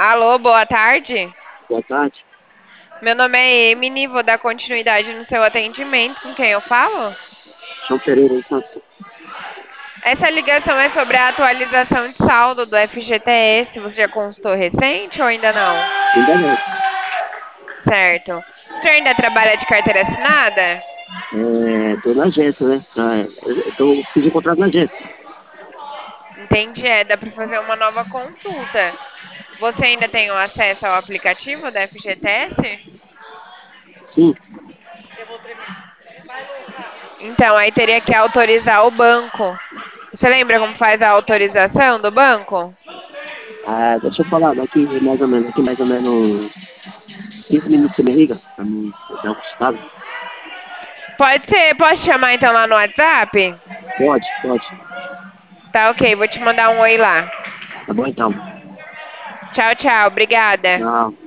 Alô, boa tarde. Boa tarde. Meu nome é Emily, vou dar continuidade no seu atendimento. Com quem eu falo? João Pereira, Santos. Essa ligação é sobre a atualização de saldo do FGTS. Você já consultou recente ou ainda não? Ainda não. Certo. O senhor ainda trabalha de carteira assinada? Tô na agência, né? Fiz um contrato na agência. Entendi, dá para fazer uma nova consulta. Você ainda tem o acesso ao aplicativo da FGTS? Sim. Então, aí teria que autorizar o banco. Você lembra como faz a autorização do banco? Deixa eu falar, daqui mais ou menos 15 minutos você me liga pra mim dar um consultado. Pode ser, posso te chamar então lá no WhatsApp? Pode, pode. Tá ok, vou te mandar um oi lá. Tá bom então. Tchau, tchau, obrigada. Tchau.